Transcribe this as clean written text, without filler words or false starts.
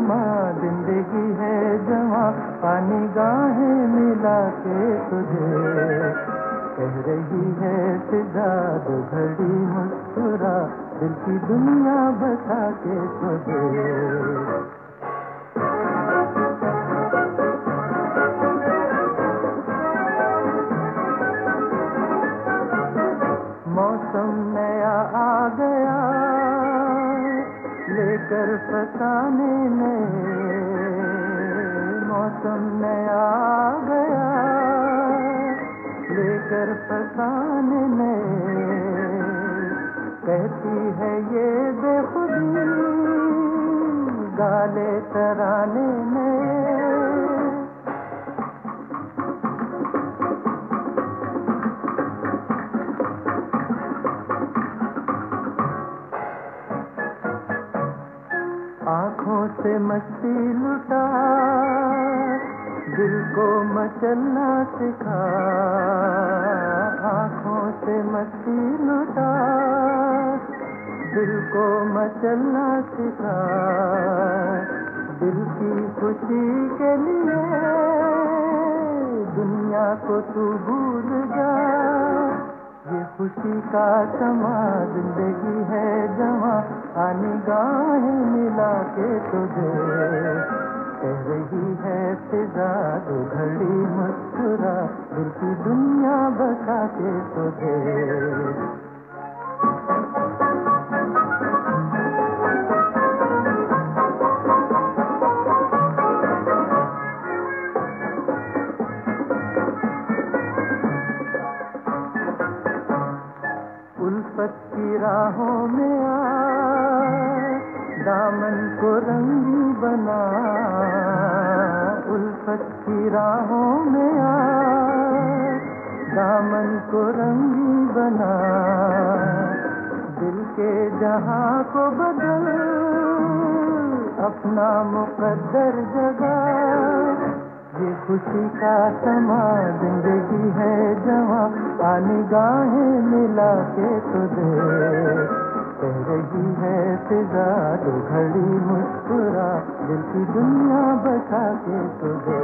समा जिंदगी है जवां, पानी गाहें मिला के तुझे कह रही है फिजा, दो घड़ी मुस्कुरा दिल की दुनिया बता के तुझे। मौसम नया आ गया लेकर फसाने में, मौसम नया आ गया लेकर फसाने में, कहती है ये बेखुदी गाले तराने में। आँखों से मस्ती लुटा दिल को मचलना सिखा, आँखों से मस्ती लुटा दिल को मचलना सिखा, दिल की खुशी के लिए दुनिया को तू भूल जा, ये खुशी का समा जिंदगी है जवां, आनी गाहें मिला के तुझे कह रही है फिजा, दो घड़ी मुस्कुरा दिल की दुनिया बता के तुझे। उल्फत की राहों में आ दामन को रंगी बना, उल्फत की राहों में आ दामन को रंगी बना, दिल के जहां को बदल अपना मुकद्दर जगा, ये खुशी का समा जिंदगी है जवां, आनी गाहें मिला के तुझे कह रही है फिजा, दो घड़ी मुस्कुरा दिल की दुनिया बता के तुझे।